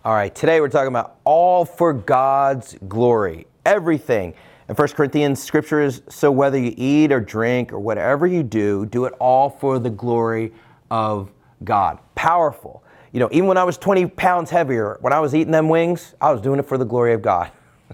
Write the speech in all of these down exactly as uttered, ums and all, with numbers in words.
All right, today we're talking about all for God's glory, everything. In First Corinthians, scripture is, so whether you eat or drink or whatever you do, do it all for the glory of God. Powerful. You know, even when I was twenty pounds heavier, when I was eating them wings, I was doing it for the glory of God.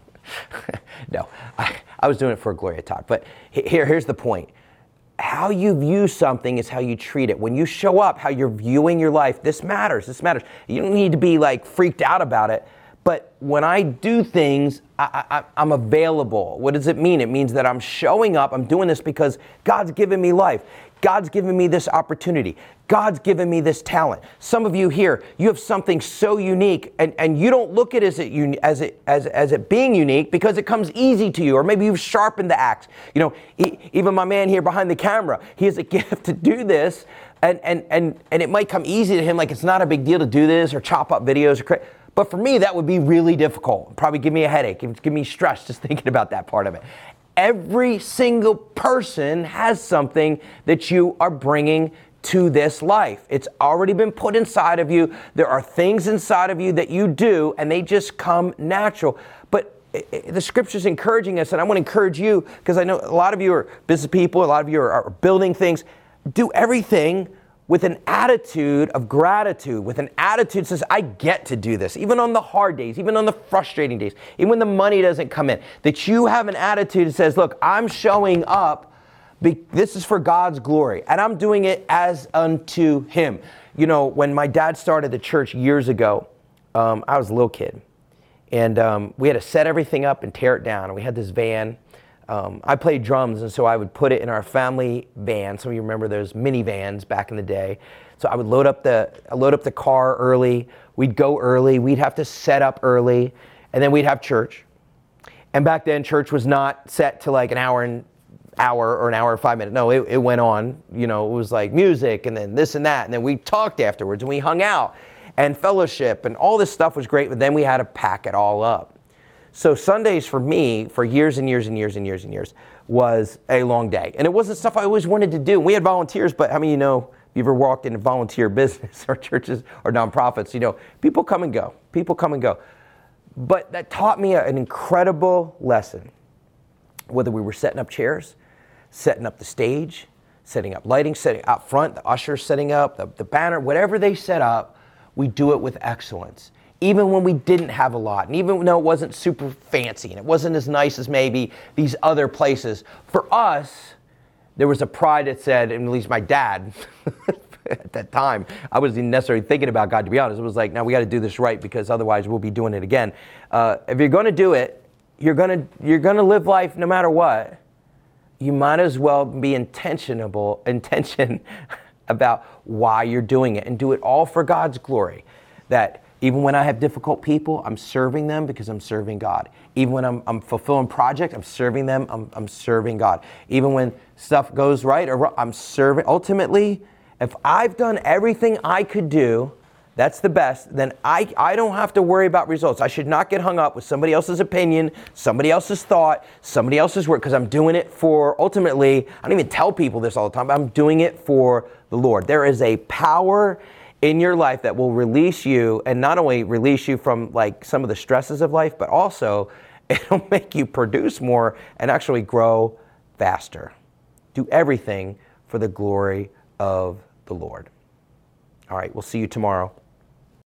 no, I, I was doing it for the glory of God. But here, here's the point. How you view something is how you treat it. When you show up, how you're viewing your life, this matters, this matters. You don't need to be like freaked out about it. But when I do things, I, I, I'm available. What does it mean? It means that I'm showing up. I'm doing this because God's given me life. God's given me this opportunity. God's given me this talent. Some of you here, you have something so unique, and, and you don't look at it as it, as it as as it being unique because it comes easy to you, or maybe you've sharpened the axe. You know, e- even my man here behind the camera, he has a gift to do this, and and and and it might come easy to him, like it's not a big deal to do this or chop up videos or create. But for me, that would be really difficult. Probably give me a headache. Give me stress just thinking about that part of it. Every single person has something that you are bringing to this life. It's already been put inside of you. There are things inside of you that you do, and they just come natural. But the scripture's encouraging us, and I want to encourage you, because I know a lot of you are business people, a lot of you are, are building things. Do everything with an attitude of gratitude, with an attitude that says, I get to do this, even on the hard days, even on the frustrating days, even when the money doesn't come in, that you have an attitude that says, look, I'm showing up, be- this is for God's glory, and I'm doing it as unto Him. You know, when my dad started the church years ago, um, I was a little kid, and um, we had to set everything up and tear it down, and we had this van. Um, I played drums, and so I would put it in our family van. Some of you remember those minivans back in the day. So I would load up the load up the car early. We'd go early. We'd have to set up early, and then we'd have church. And back then, church was not set to like an hour and hour or an hour and five minutes. No, it, it went on. You know, it was like music, and then this and that, and then we talked afterwards, and we hung out and fellowship, and all this stuff was great. But then we had to pack it all up. So Sundays for me, for years and years and years and years and years, was a long day. And it wasn't stuff I always wanted to do. We had volunteers, but how many of you know, if you ever walked in a volunteer business or churches or nonprofits, you know, people come and go. People come and go. But that taught me an incredible lesson. Whether we were setting up chairs, setting up the stage, setting up lighting, setting up front, the ushers setting up, the, the banner, whatever they set up, we do it with excellence. Even when we didn't have a lot, and even though it wasn't super fancy, and it wasn't as nice as maybe these other places, for us, there was a pride that said, and at least my dad, at that time, I wasn't necessarily thinking about God, to be honest. It was like, no, we got to do this right, because otherwise we'll be doing it again. Uh, if you're going to do it, you're going to you're going to live life no matter what. You might as well be intentionable, intention about why you're doing it, and do it all for God's glory. That even when I have difficult people, I'm serving them because I'm serving God. Even when I'm, I'm fulfilling projects, I'm serving them, I'm, I'm serving God. Even when stuff goes right, or wrong, I'm serving. Ultimately, if I've done everything I could do, that's the best, then I, I don't have to worry about results. I should not get hung up with somebody else's opinion, somebody else's thought, somebody else's work, because I'm doing it for, ultimately, I don't even tell people this all the time, but I'm doing it for the Lord. There is a power in your life that will release you, and not only release you from like some of the stresses of life, but also it'll make you produce more and actually grow faster. Do everything for the glory of the Lord. All right, we'll see you tomorrow.